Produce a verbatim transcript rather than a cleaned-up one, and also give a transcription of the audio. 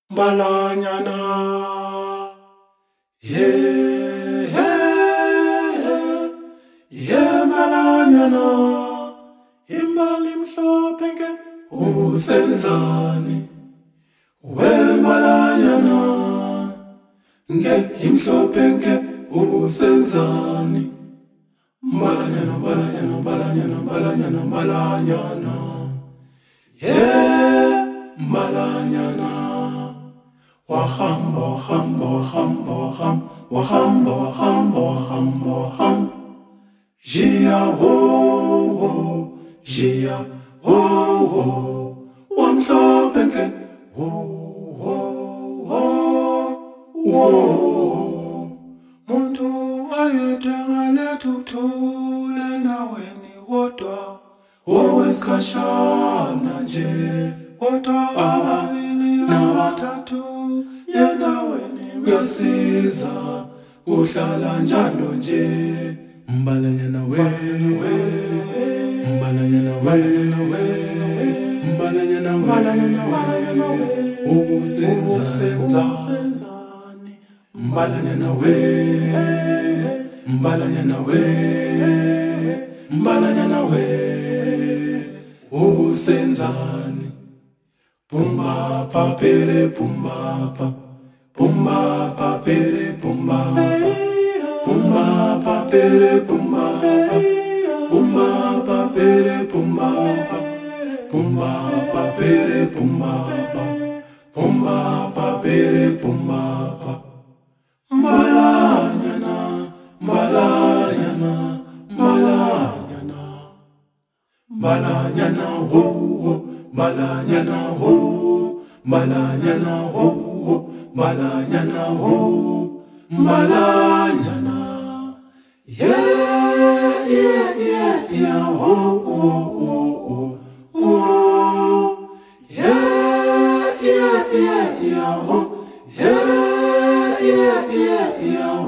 Mbalanyana, yeah, yeah, yeah, Mbalanyana, imbali mhlophe nke ubusenzani, we Mbalanyana, nke imhlophe nke ubusenzani, Mbalanyana, Mbalanyana, Mbalanyana, Mbalanyana, Mbalanyana, yeah, Mbalanyana. Wahamba, wahamba, wahamba, wahamba, wahamba, wahamba, wahamba, wahamba. Jia ho ho, jia ho ho, wamhlophe nke ho ho ho ho. Muntu wayethenga lethuthule endaweni kodwa owesikhashana nje, kodwa ababili nabathathu yendaweni kuyasiza, uhlala njalo nje. Mbalanyana we, Mbalanyana we, Mbalanyana we, ubusenzani, Mbalanyana we, Mbalanyana we, Mbalanyana we, ubusenzani. Pumba pa pere pumba pa, pumba pa pere pumba pa, pumba pa pere pumba pa, pumba pa pere pumba pa, pumba pa pere pumba pa, pumba pa pere pumba pa. Mbalanyana, Mbalanyana, Mbalanyana, Mbalanyana ho ho, Mbalanyana ho, Mbalanyana ho ho, Mbalanyana ho, Mbalanyana, yeah, yeah, yeah, yeah, ho ho ho ho, yeah, yeah, yeah, yeah, ho, yeah, yeah, yeah, yeah.